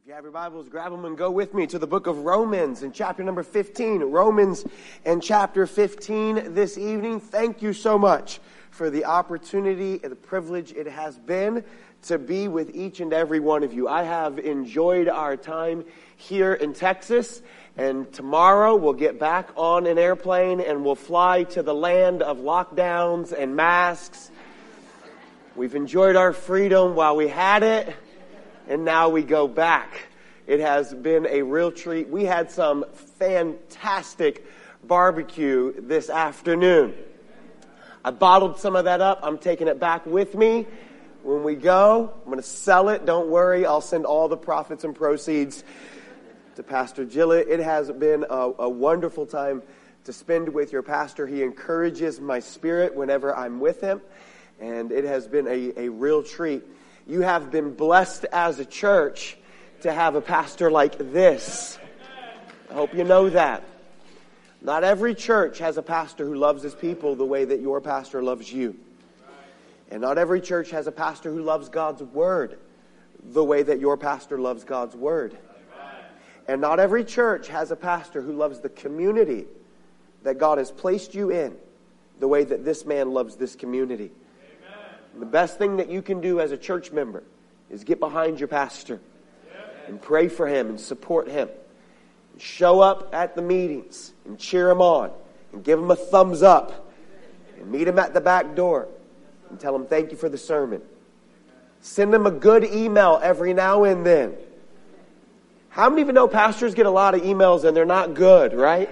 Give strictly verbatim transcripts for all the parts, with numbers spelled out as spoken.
If you have your Bibles, grab them and go with me to the book of Romans in chapter number fifteen. Romans and chapter fifteen this evening. Thank you so much for the opportunity and the privilege it has been to be with each and every one of you. I have enjoyed our time here in Texas, and tomorrow we'll get back on an airplane and we'll fly to the land of lockdowns and masks. We've enjoyed our freedom while we had it. And now we go back. It has been a real treat. We had some fantastic barbecue this afternoon. I bottled some of that up. I'm taking it back with me when we go. I'm going to sell it. Don't worry. I'll send all the profits and proceeds to Pastor Gillett. It has been a, a wonderful time to spend with your pastor. He encourages my spirit whenever I'm with him. And it has been a, a real treat. You have been blessed as a church to have a pastor like this. I hope you know that. Not every church has a pastor who loves his people the way that your pastor loves you. And not every church has a pastor who loves God's word the way that your pastor loves God's word. And not every church has a pastor who loves the community that God has placed you in the way that this man loves this community. The best thing that you can do as a church member is get behind your pastor and pray for him and support him. And show up at the meetings and cheer him on and give him a thumbs up and meet him at the back door and tell him thank you for the sermon. Send him a good email every now and then. How many of you know pastors get a lot of emails and they're not good, right?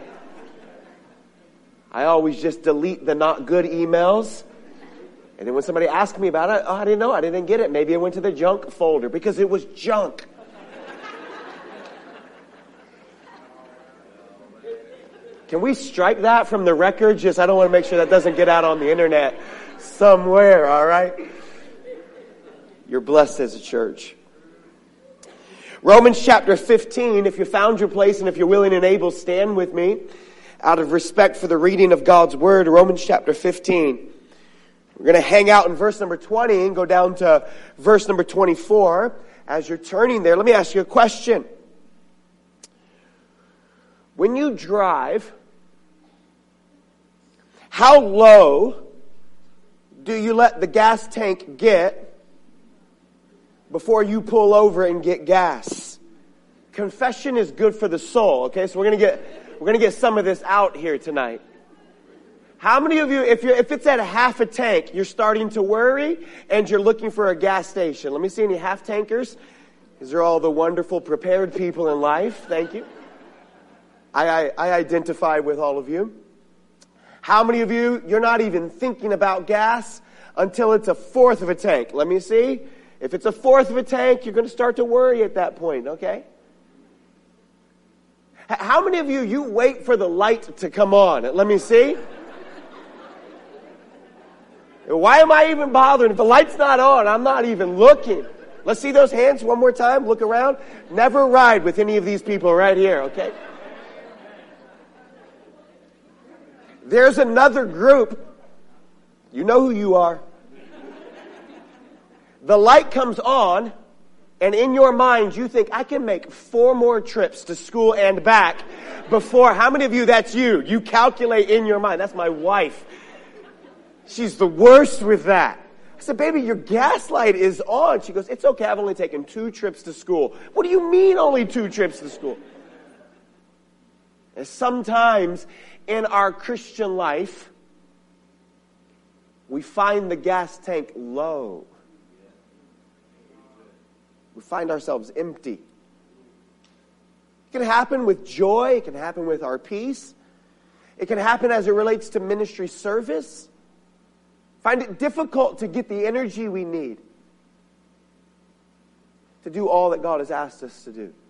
I always just delete the not good emails. And then when somebody asked me about it, oh, I didn't know. I didn't get it. Maybe it went to the junk folder because it was junk. Can we strike that from the record? Just, I don't want to make sure that doesn't get out on the internet somewhere, all right? You're blessed as a church. Romans chapter fifteen, if you found your place and if you're willing and able, stand with me out of respect for the reading of God's word. Romans chapter fifteen. We're going to hang out in verse number twenty and go down to verse number twenty-four. As you're turning there, let me ask you a question. When you drive, how low do you let the gas tank get before you pull over and get gas? Confession is good for the soul, okay? So we're going to get we're going to get some of this out here tonight. How many of you, if you're, if it's at a half a tank, you're starting to worry and you're looking for a gas station? Let me see any half tankers. These are all the wonderful prepared people in life. Thank you. I, I, I identify with all of you. How many of you, you're not even thinking about gas until it's a fourth of a tank? Let me see. If it's a fourth of a tank, you're going to start to worry at that point, okay? How many of you, you wait for the light to come on? Let me see. Why am I even bothering? If the light's not on, I'm not even looking. Let's see those hands one more time. Look around. Never ride with any of these people right here, okay? There's another group. You know who you are. The light comes on, and in your mind, you think, I can make four more trips to school and back before. How many of you, that's you? You calculate in your mind. That's my wife. She's the worst with that. I said, baby, your gas light is on. She goes, it's okay. I've only taken two trips to school. What do you mean only two trips to school? And sometimes in our Christian life, we find the gas tank low. We find ourselves empty. It can happen with joy. It can happen with our peace. It can happen as it relates to ministry service. Find it difficult to get the energy we need to do all that God has asked us to do.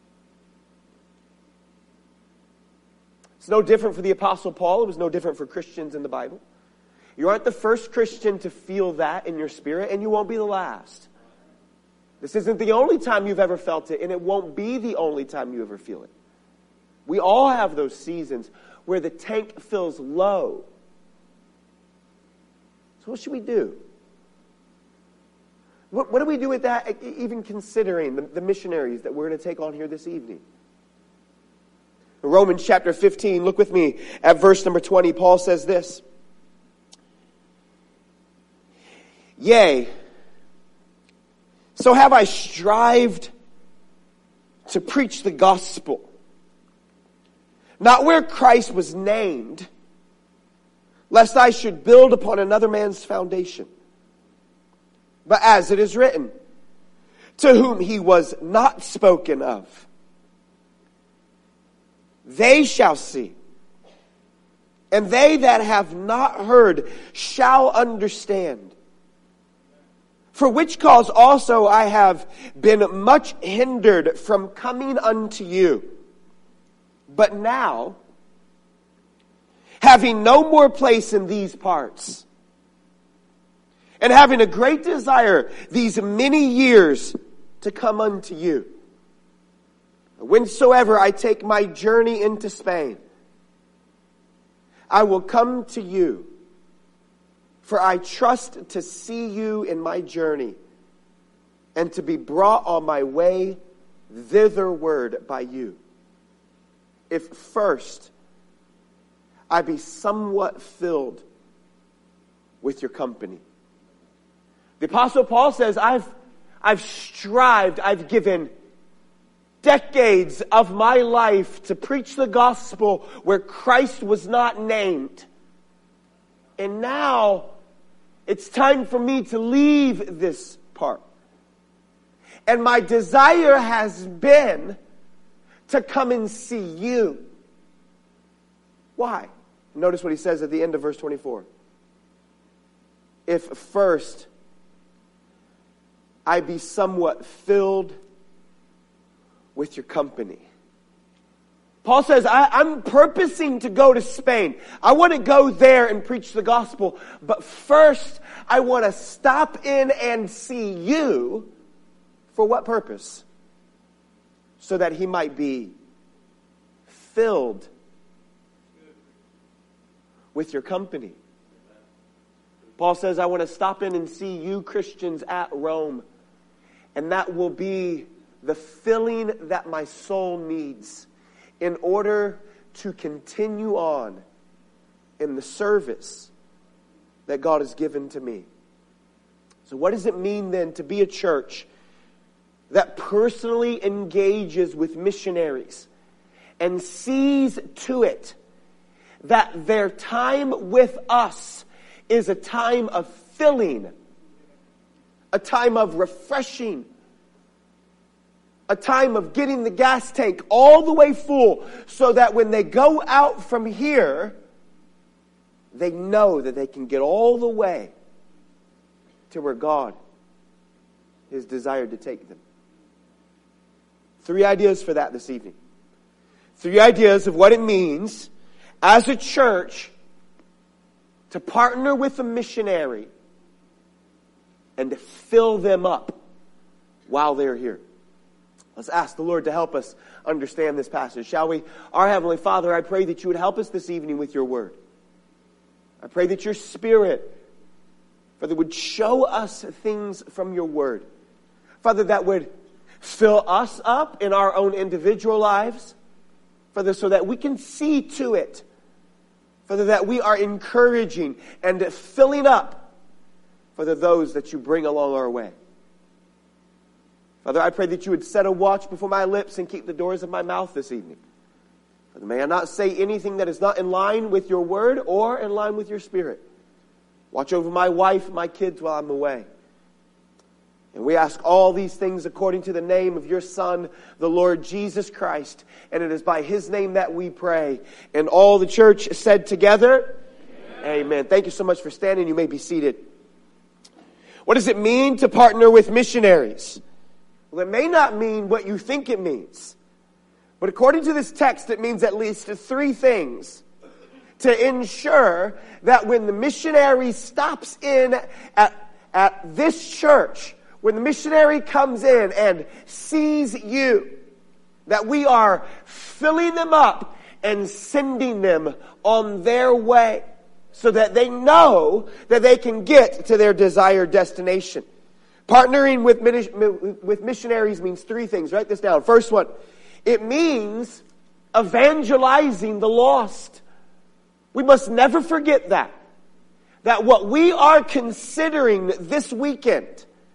It's no different for the Apostle Paul. It was no different for Christians in the Bible. You aren't the first Christian to feel that in your spirit, and you won't be the last. This isn't the only time you've ever felt it, and it won't be the only time you ever feel it. We all have those seasons where the tank feels low. So what should we do? What, what do we do with that, even considering the, the missionaries that we're going to take on here this evening? In Romans chapter fifteen, look with me at verse number twenty. Paul says this. Yea, so have I strived to preach the gospel, not where Christ was named, lest I should build upon another man's foundation. But as it is written, to whom he was not spoken of, they shall see, and they that have not heard shall understand. For which cause also I have been much hindered from coming unto you. But now, having no more place in these parts, and having a great desire these many years to come unto you, whensoever I take my journey into Spain, I will come to you, for I trust to see you in my journey, and to be brought on my way thitherward by you, if first I be somewhat filled with your company. The Apostle Paul says, I've, I've strived, I've given decades of my life to preach the gospel where Christ was not named. And now it's time for me to leave this part. And my desire has been to come and see you. Why? Notice what he says at the end of verse twenty-four. If first I be somewhat filled with your company. Paul says, I, I'm purposing to go to Spain. I want to go there and preach the gospel. But first, I want to stop in and see you. For what purpose? So that he might be filled with your company. Paul says, I want to stop in and see you Christians at Rome. And that will be the filling that my soul needs in order to continue on in the service that God has given to me. So what does it mean then to be a church that personally engages with missionaries and sees to it that their time with us is a time of filling, a time of refreshing, a time of getting the gas tank all the way full so that when they go out from here, they know that they can get all the way to where God has desired to take them. Three ideas for that this evening. Three ideas of what it means as a church to partner with a missionary and to fill them up while they're here. Let's ask the Lord to help us understand this passage, shall we? Our Heavenly Father, I pray that you would help us this evening with your word. I pray that your Spirit, Father, would show us things from your word. Father, that would fill us up in our own individual lives. Father, so that we can see to it, Father, that we are encouraging and filling up, Father, those that you bring along our way. Father, I pray that you would set a watch before my lips and keep the doors of my mouth this evening. Father, may I not say anything that is not in line with your word or in line with your Spirit. Watch over my wife and my kids while I'm away. And we ask all these things according to the name of your Son, the Lord Jesus Christ. And it is by his name that we pray. And all the church said together, Amen. Amen. Thank you so much for standing. You may be seated. What does it mean to partner with missionaries? Well, it may not mean what you think it means. But according to this text, it means at least three things to ensure that when the missionary stops in at, at this church, when the missionary comes in and sees you, that we are filling them up and sending them on their way so that they know that they can get to their desired destination. Partnering with, with missionaries means three things. Write this down. First one, it means evangelizing the lost. We must never forget that. That what we are considering this weekend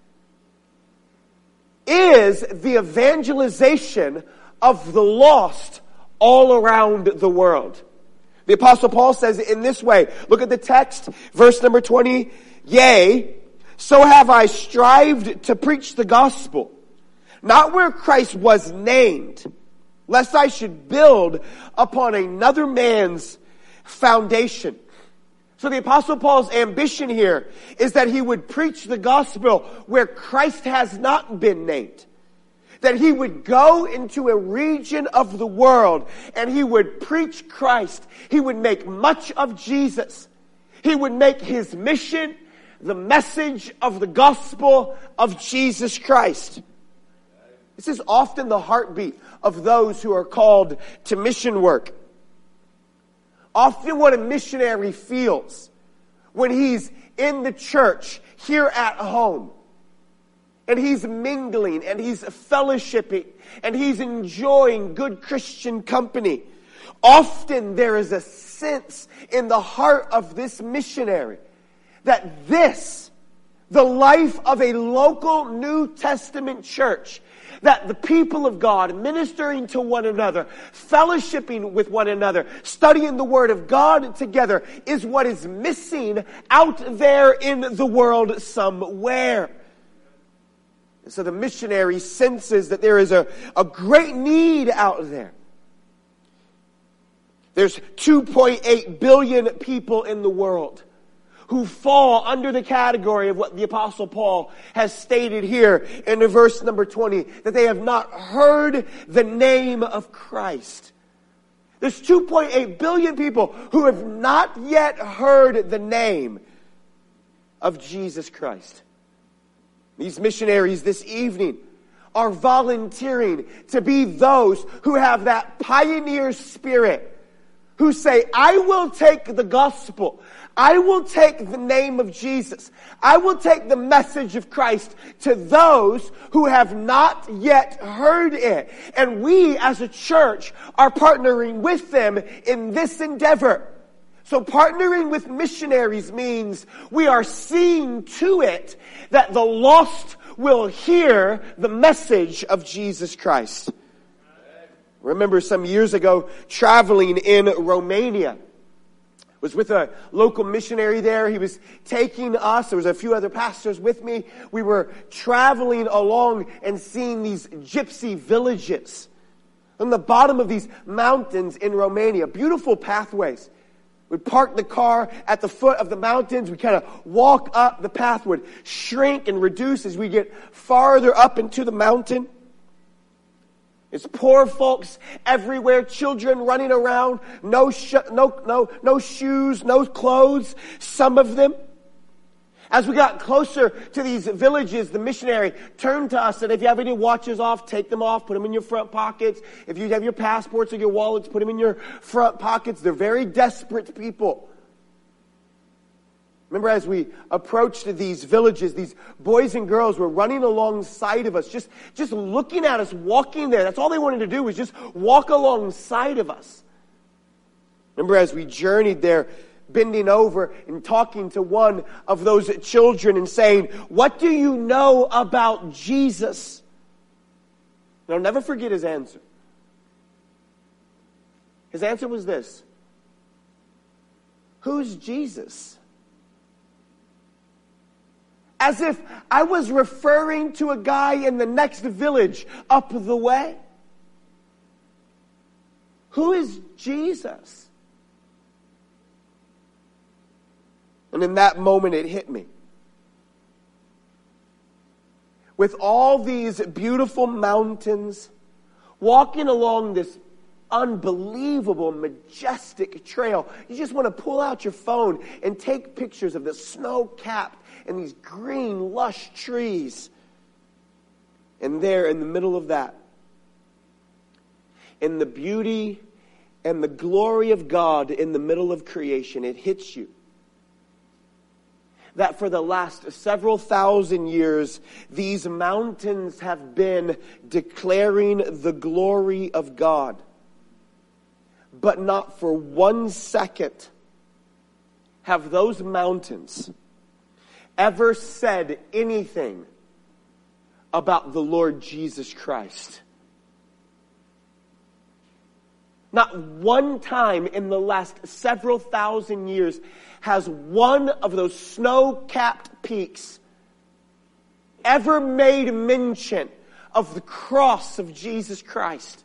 is the evangelization of the lost all around the world. The Apostle Paul says it in this way. Look at the text, verse number twenty. Yea, so have I strived to preach the gospel, not where Christ was named, lest I should build upon another man's foundation. So the Apostle Paul's ambition here is that he would preach the gospel where Christ has not been named. That he would go into a region of the world and he would preach Christ. He would make much of Jesus. He would make his mission the message of the gospel of Jesus Christ. This is often the heartbeat of those who are called to mission work. Often what a missionary feels when he's in the church here at home, and he's mingling, and he's fellowshipping, and he's enjoying good Christian company. Often there is a sense in the heart of this missionary that this, the life of a local New Testament church, that the people of God ministering to one another, fellowshipping with one another, studying the Word of God together is what is missing out there in the world somewhere. So the missionary senses that there is a, a great need out there. There's two point eight billion people in the world who fall under the category of what the Apostle Paul has stated here in verse number twenty, that they have not heard the name of Christ. There's two point eight billion people who have not yet heard the name of Jesus Christ. These missionaries this evening are volunteering to be those who have that pioneer spirit, who say, I will take the gospel, I will take the name of Jesus, I will take the message of Christ to those who have not yet heard it. And we as a church are partnering with them in this endeavor. So partnering with missionaries means we are seeing to it that the lost will hear the message of Jesus Christ. Remember some years ago traveling in Romania. Was with a local missionary there. He was taking us. There was a few other pastors with me. We were traveling along and seeing these gypsy villages on the bottom of these mountains in Romania. Beautiful pathways. We'd park the car at the foot of the mountains. We kind of walk up. The path would shrink and reduce as we get farther up into the mountain. It's poor folks everywhere, children running around, no, sh- no, no, no shoes, no clothes, some of them. As we got closer to these villages, the missionary turned to us and if you have any watches off, take them off, put them in your front pockets. If you have your passports or your wallets, put them in your front pockets. They're very desperate people. Remember, as we approached these villages, these boys and girls were running alongside of us, just, just looking at us, walking there. That's all they wanted to do, was just walk alongside of us. Remember, as we journeyed there, bending over and talking to one of those children and saying, what do you know about Jesus? And I'll never forget his answer. His answer was this: who's Jesus? As if I was referring to a guy in the next village up the way. Who is Jesus? And in that moment it hit me. With all these beautiful mountains, walking along this unbelievable, majestic trail, you just want to pull out your phone and take pictures of the snow-capped and these green, lush trees. And there in the middle of that, in the beauty and the glory of God in the middle of creation, it hits you that for the last several thousand years, these mountains have been declaring the glory of God. But not for one second have those mountains ever said anything about the Lord Jesus Christ. Not one time in the last several thousand years has one of those snow-capped peaks ever made mention of the cross of Jesus Christ.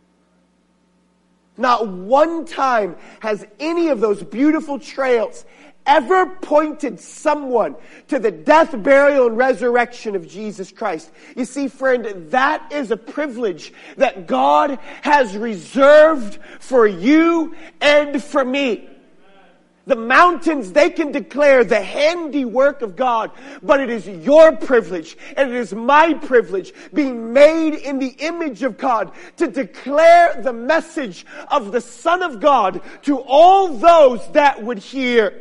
Not one time has any of those beautiful trails ever pointed someone to the death, burial, and resurrection of Jesus Christ. You see, friend, that is a privilege that God has reserved for you and for me. The mountains, they can declare the handiwork of God, but it is your privilege and it is my privilege, being made in the image of God, to declare the message of the Son of God to all those that would hear.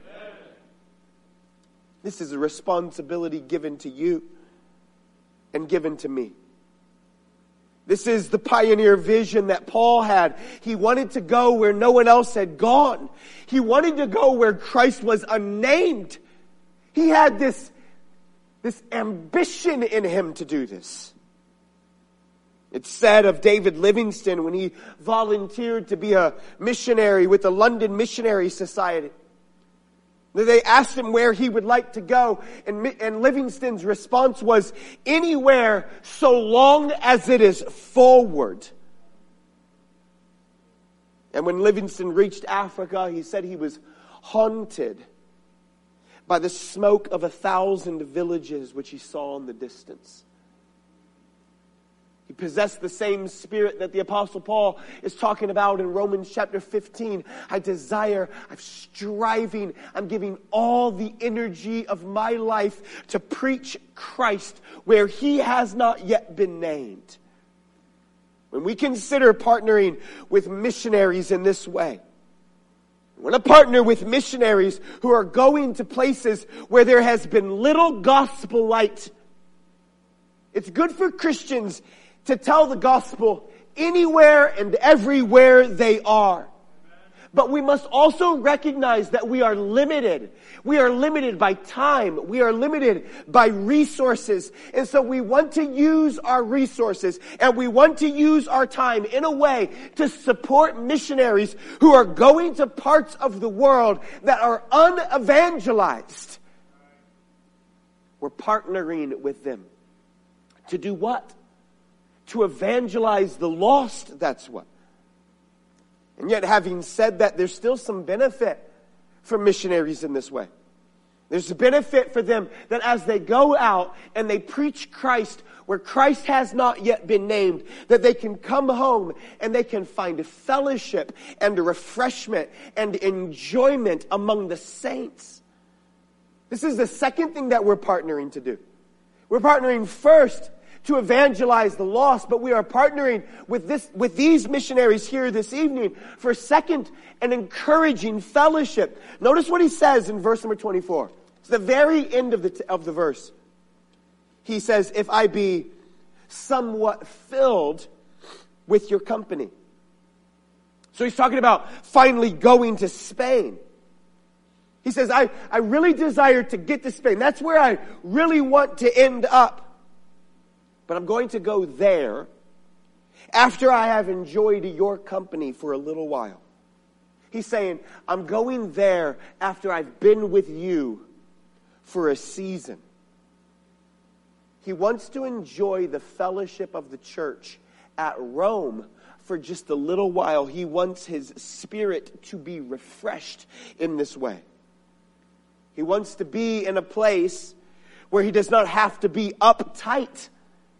This is a responsibility given to you and given to me. This is the pioneer vision that Paul had. He wanted to go where no one else had gone. He wanted to go where Christ was unnamed. He had this, this ambition in him to do this. It's said of David Livingstone when he volunteered to be a missionary with the London Missionary Society. They asked him where he would like to go, and, and Livingstone's response was, anywhere so long as it is forward. And when Livingstone reached Africa, he said he was haunted by the smoke of a thousand villages which he saw in the distance. He possessed the same spirit that the Apostle Paul is talking about in Romans chapter fifteen. I desire, I'm striving, I'm giving all the energy of my life to preach Christ where he has not yet been named. When we consider partnering with missionaries in this way, we want to partner with missionaries who are going to places where there has been little gospel light. It's good for Christians to tell the gospel anywhere and everywhere they are. But we must also recognize that we are limited. We are limited by time. We are limited by resources. And so we want to use our resources and we want to use our time in a way to support missionaries who are going to parts of the world that are unevangelized. We're partnering with them. To do what? To evangelize the lost, that's what. And yet, having said that, there's still some benefit for missionaries in this way. There's a benefit for them that as they go out and they preach Christ where Christ has not yet been named, that they can come home and they can find fellowship and refreshment and enjoyment among the saints. This is the second thing that we're partnering to do. We're partnering first to evangelize the lost, but we are partnering with this, with these missionaries here this evening for second, an encouraging fellowship. Notice what he says in verse number twenty-four. It's the very end of the, t- of the verse. He says, if I be somewhat filled with your company. So he's talking about finally going to Spain. He says, I, I really desire to get to Spain. That's where I really want to end up. But I'm going to go there after I have enjoyed your company for a little while. He's saying, I'm going there after I've been with you for a season. He wants to enjoy the fellowship of the church at Rome for just a little while. He wants his spirit to be refreshed in this way. He wants to be in a place where he does not have to be uptight.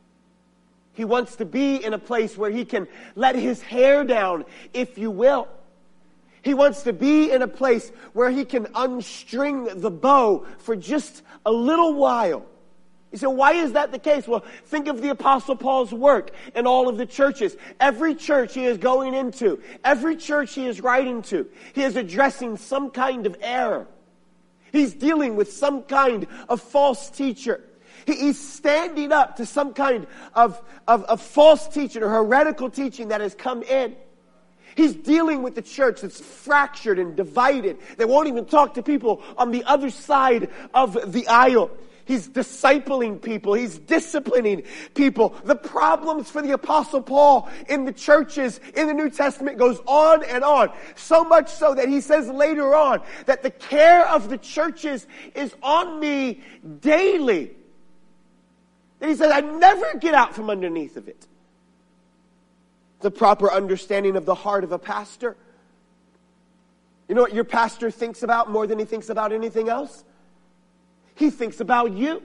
He wants to be in a place where he can let his hair down, if you will. He wants to be in a place where he can unstring the bow for just a little while. You say, why is that the case? Well, think of the Apostle Paul's work in all of the churches. Every church he is going into, every church he is writing to, he is addressing some kind of error. He's dealing with some kind of false teacher. He, he's standing up to some kind of, of, of false teaching or heretical teaching that has come in. He's dealing with the church that's fractured and divided. They won't even talk to people on the other side of the aisle. He's discipling people. He's disciplining people. The problems for the Apostle Paul in the churches in the New Testament goes on and on. So much so that he says later on that the care of the churches is on me daily. And he says, I never get out from underneath of it. The proper understanding of the heart of a pastor. You know what your pastor thinks about more than he thinks about anything else? He thinks about you.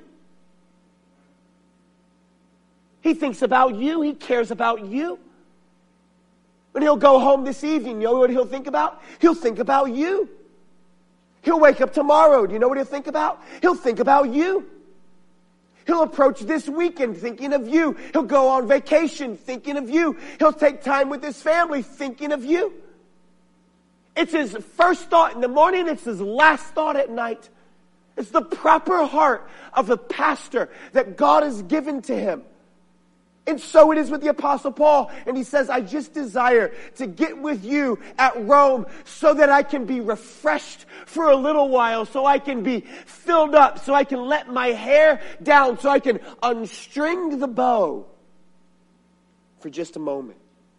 He thinks about you. He cares about you. When he'll go home this evening, you know what he'll think about? He'll think about you. He'll wake up tomorrow. Do you know what he'll think about? He'll think about you. He'll approach this weekend thinking of you. He'll go on vacation thinking of you. He'll take time with his family thinking of you. It's his first thought in the morning. It's his last thought at night. It's the proper heart of a pastor that God has given to him. And so it is with the Apostle Paul. And he says, I just desire to get with you at Rome so that I can be refreshed for a little while, so I can be filled up, so I can let my hair down, so I can unstring the bow for just a moment.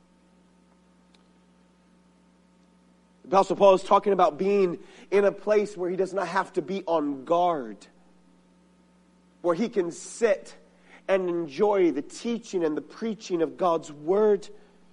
The Apostle Paul is talking about being in a place where he does not have to be on guard, where he can sit and enjoy the teaching and the preaching of God's word,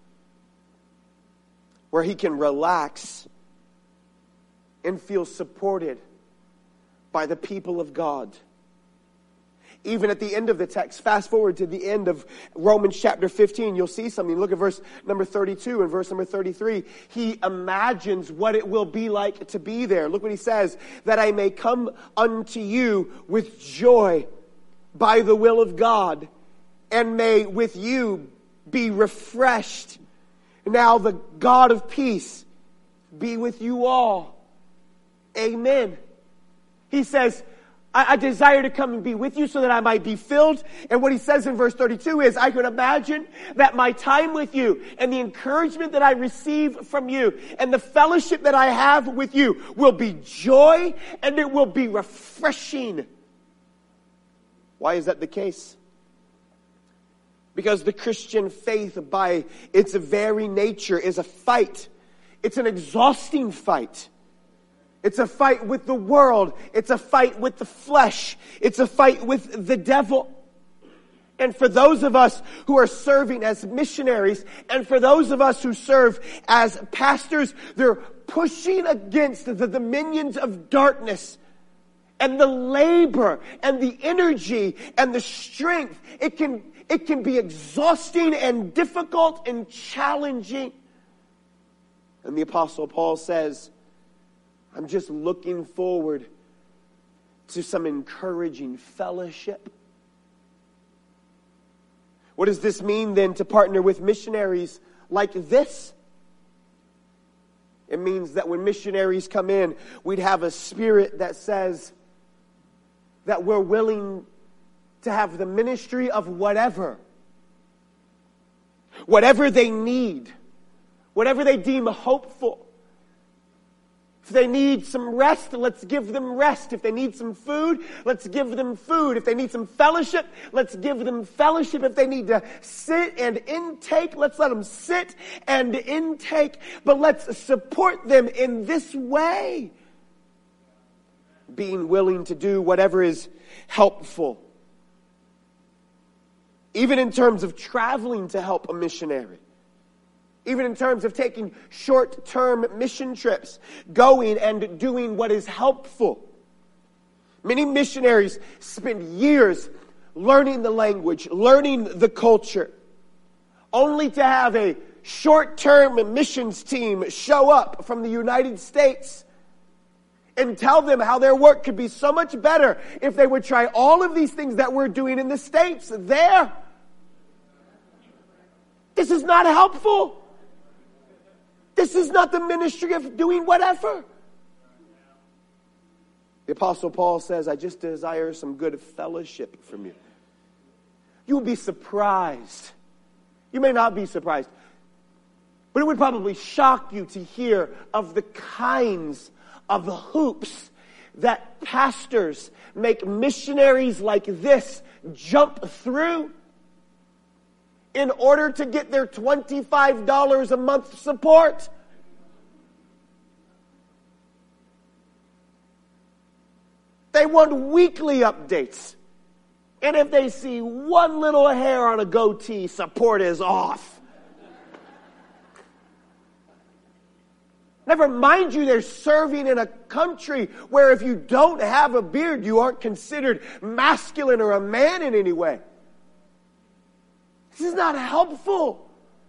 where he can relax and feel supported by the people of God. Even at the end of the text, fast forward to the end of Romans chapter fifteen, you'll see something. Look at verse number thirty-two and verse number thirty-three. He imagines what it will be like to be there. Look what he says, that I may come unto you with joy by the will of God, and may with you be refreshed. Now the God of peace be with you all. Amen. He says, I, I desire to come and be with you so that I might be filled. And what he says in verse thirty-two is, I can imagine that my time with you and the encouragement that I receive from you and the fellowship that I have with you will be joy and it will be refreshing. Why is that the case? Because the Christian faith, by its very nature, is a fight. It's an exhausting fight. It's a fight with the world. It's a fight with the flesh. It's a fight with the devil. And for those of us who are serving as missionaries, and for those of us who serve as pastors, they're pushing against the dominions of darkness. And the labor and the energy and the strength, it can, it can be exhausting and difficult and challenging. And the Apostle Paul says, I'm just looking forward to some encouraging fellowship. What does this mean then to partner with missionaries like this? It means that when missionaries come in, we'd have a spirit that says that we're willing to have the ministry of whatever. Whatever they need. Whatever they deem hopeful. If they need some rest, let's give them rest. If they need some food, let's give them food. If they need some fellowship, let's give them fellowship. If they need to sit and intake, let's let them sit and intake. But let's support them in this way. Being willing to do whatever is helpful. Even in terms of traveling to help a missionary. Even in terms of taking short-term mission trips, going and doing what is helpful. Many missionaries spend years learning the language, learning the culture, only to have a short-term missions team show up from the United States and tell them how their work could be so much better if they would try all of these things that we're doing in the States there. This is not helpful. This is not the ministry of doing whatever. The Apostle Paul says, I just desire some good fellowship from you. You will be surprised. You may not be surprised, but it would probably shock you to hear of the kinds of hoops that pastors make missionaries like this jump through in order to get their twenty-five dollars a month support. They want weekly updates. And if they see one little hair on a goatee, support is off. Never mind you, they're serving in a country where if you don't have a beard, you aren't considered masculine or a man in any way. This is not helpful.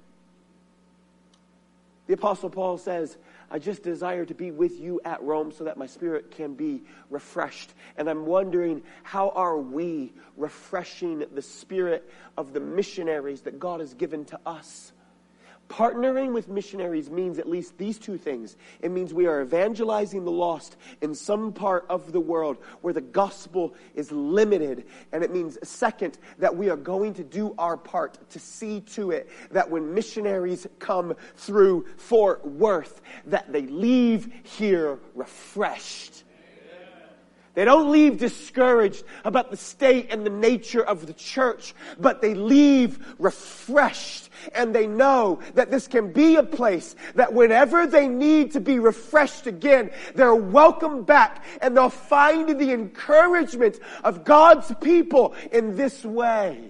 The Apostle Paul says, I just desire to be with you at Rome so that my spirit can be refreshed. And I'm wondering, how are we refreshing the spirit of the missionaries that God has given to us? Partnering with missionaries means at least these two things. It means we are evangelizing the lost in some part of the world where the gospel is limited. And it means, second, that we are going to do our part to see to it that when missionaries come through Fort Worth, that they leave here refreshed. They don't leave discouraged about the state and the nature of the church, but they leave refreshed. And they know that this can be a place that whenever they need to be refreshed again, they're welcome back and they'll find the encouragement of God's people in this way.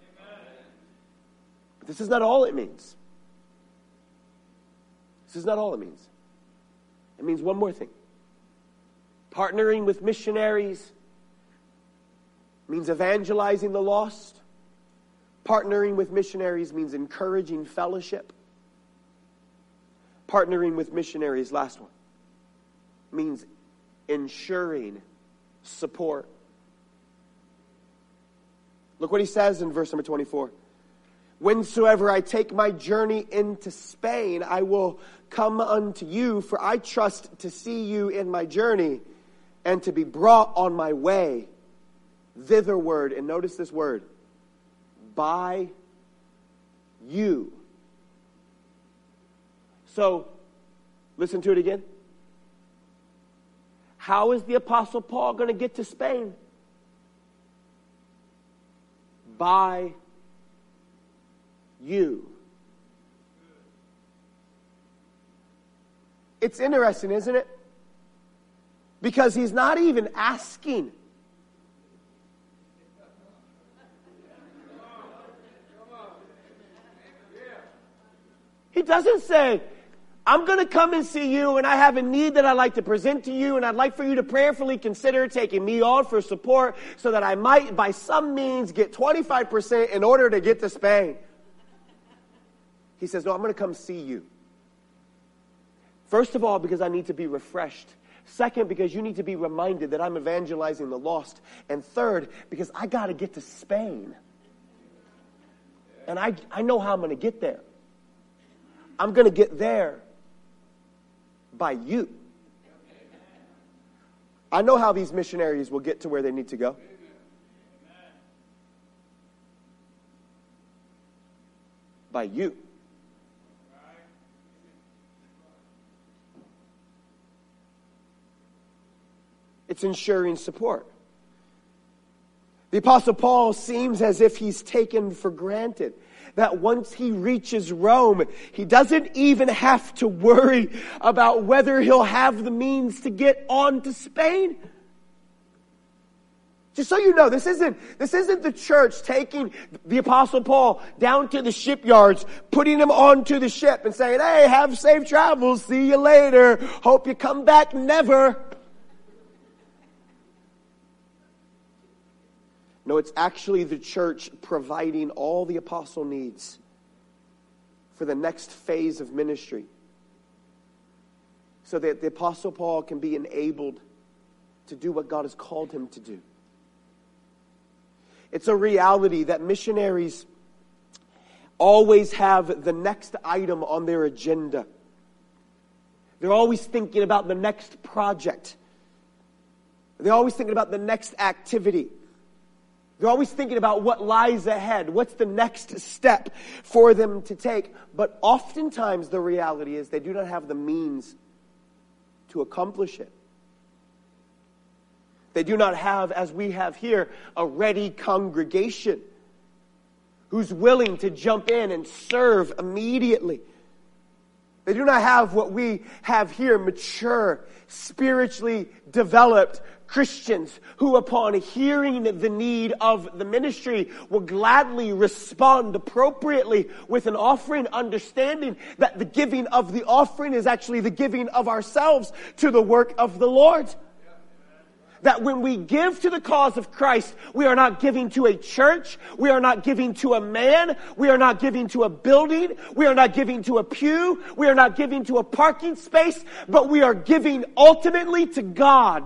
But this is not all it means. This is not all it means. It means one more thing. Partnering with missionaries means evangelizing the lost. Partnering with missionaries means encouraging fellowship. Partnering with missionaries, last one, means ensuring support. Look what he says in verse number twenty-four. Whensoever I take my journey into Spain, I will come unto you, for I trust to see you in my journey, and to be brought on my way thitherward. And notice this word, by you. So, listen to it again. How is the Apostle Paul going to get to Spain? By you. It's interesting, isn't it? Because he's not even asking. He doesn't say, I'm going to come and see you, and I have a need that I'd like to present to you, and I'd like for you to prayerfully consider taking me on for support so that I might, by some means, get twenty-five percent in order to get to Spain. He says, no, I'm going to come see you. First of all, because I need to be refreshed. Second, because you need to be reminded that I'm evangelizing the lost. And third, because I got to get to Spain. And I, I know how I'm going to get there. I'm going to get there by you. I know how these missionaries will get to where they need to go. By you. It's ensuring support. The Apostle Paul seems as if he's taken for granted that once he reaches Rome, he doesn't even have to worry about whether he'll have the means to get on to Spain. Just so you know, this isn't, this isn't the church taking the Apostle Paul down to the shipyards, putting him onto the ship and saying, hey, have safe travels, see you later, hope you come back never. No, it's actually the church providing all the apostle needs for the next phase of ministry, so that the Apostle Paul can be enabled to do what God has called him to do. It's a reality that missionaries always have the next item on their agenda. They're always thinking about the next project. They're always thinking about the next activity. They're always thinking about what lies ahead. What's the next step for them to take? But oftentimes the reality is they do not have the means to accomplish it. They do not have, as we have here, a ready congregation who's willing to jump in and serve immediately. They do not have what we have here, mature, spiritually developed Christians who, upon hearing the need of the ministry, will gladly respond appropriately with an offering, understanding that the giving of the offering is actually the giving of ourselves to the work of the Lord. That when we give to the cause of Christ, we are not giving to a church, we are not giving to a man, we are not giving to a building, we are not giving to a pew, we are not giving to a parking space, but we are giving ultimately to God.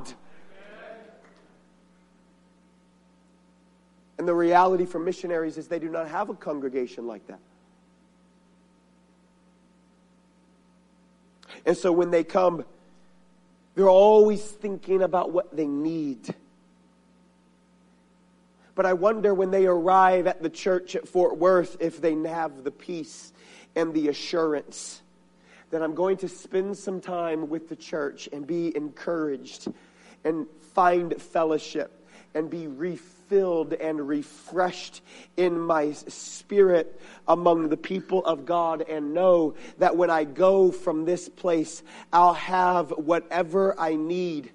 And the reality for missionaries is they do not have a congregation like that. And so when they come, they're always thinking about what they need. But I wonder when they arrive at the church at Fort Worth if they have the peace and the assurance that I'm going to spend some time with the church and be encouraged and find fellowship and be refilled and refreshed in my spirit among the people of God, and know that when I go from this place, I'll have whatever I need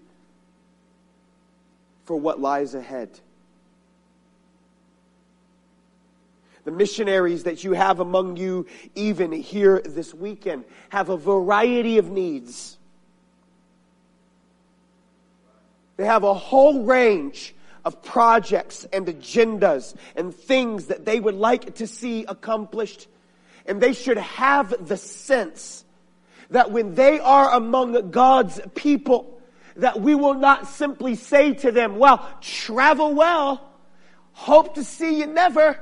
for what lies ahead. The missionaries that you have among you even here this weekend have a variety of needs. They have a whole range of projects and agendas and things that they would like to see accomplished. And they should have the sense that when they are among God's people, that we will not simply say to them, well, travel well, hope to see you never.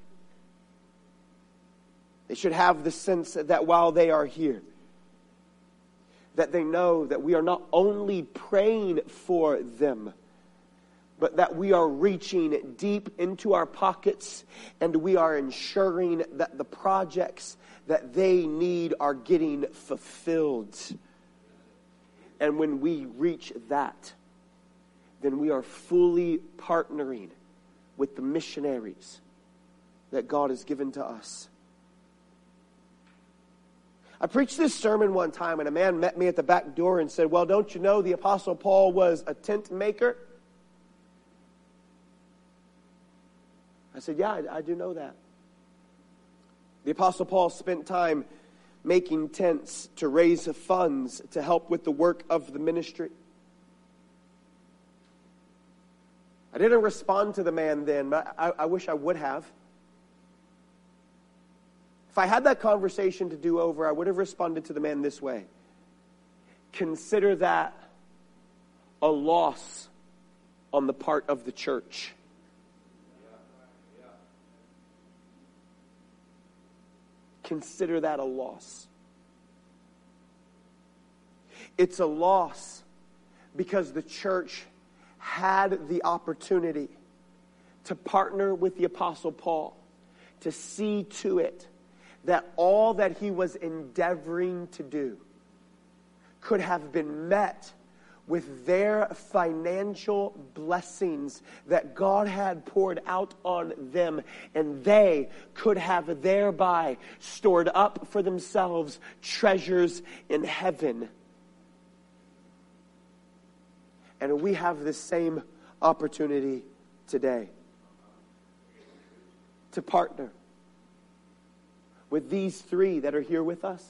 They should have the sense that while they are here, that they know that we are not only praying for them, but that we are reaching deep into our pockets and we are ensuring that the projects that they need are getting fulfilled. And when we reach that, then we are fully partnering with the missionaries that God has given to us. I preached this sermon one time and a man met me at the back door and said, well, don't you know the Apostle Paul was a tent maker? I said, yeah, I, I do know that. The Apostle Paul spent time making tents to raise funds to help with the work of the ministry. I didn't respond to the man then, but I, I wish I would have. If I had that conversation to do over, I would have responded to the man this way. Consider that a loss on the part of the church. Consider that a loss. It's a loss because the church had the opportunity to partner with the Apostle Paul to see to it that all that he was endeavoring to do could have been met with their financial blessings that God had poured out on them, and they could have thereby stored up for themselves treasures in heaven. And we have the same opportunity today to partner with these three that are here with us.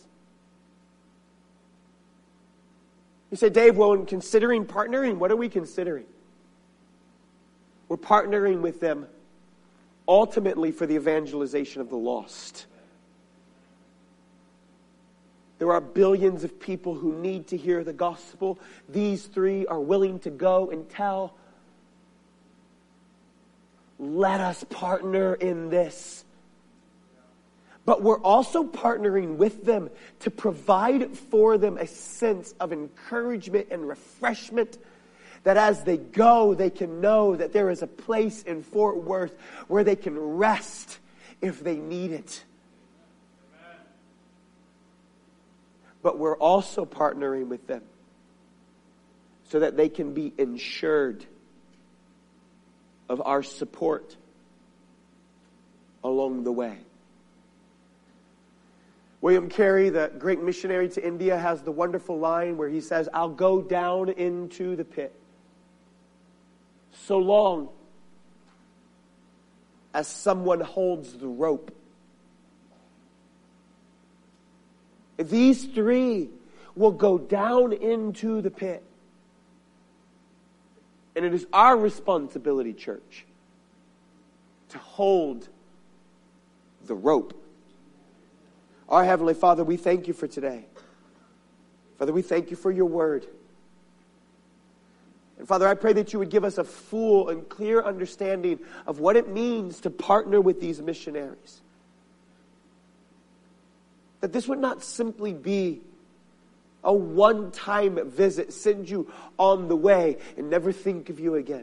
You say, Dave, well, in considering partnering, what are we considering? We're partnering with them ultimately for the evangelization of the lost. There are billions of people who need to hear the gospel. These three are willing to go and tell. Let us partner in this. But we're also partnering with them to provide for them a sense of encouragement and refreshment That as they go, they can know that there is a place in Fort Worth where they can rest if they need it. Amen. But we're also partnering with them so that they can be ensured of our support along the way. William Carey, the great missionary to India, has the wonderful line where he says, "I'll go down into the pit so long as someone holds the rope." These three will go down into the pit. And it is our responsibility, church, to hold the rope. Our Heavenly Father, we thank you for today. Father, we thank you for your word. And Father, I pray that you would give us a full and clear understanding of what it means to partner with these missionaries. That this would not simply be a one-time visit, send you on the way, and never think of you again.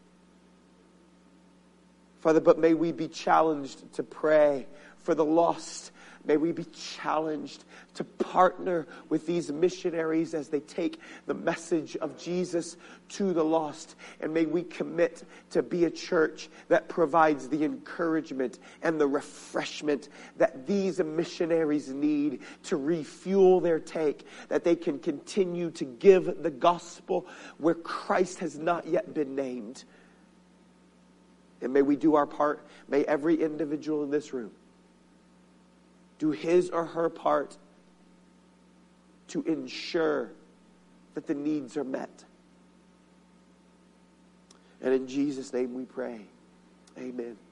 Father, but may we be challenged to pray for the lost. May we be challenged to partner with these missionaries as they take the message of Jesus to the lost. And may we commit to be a church that provides the encouragement and the refreshment that these missionaries need to refuel their take, that they can continue to give the gospel where Christ has not yet been named. And may we do our part. May every individual in this room do his or her part to ensure that the needs are met. And in Jesus' name we pray. Amen.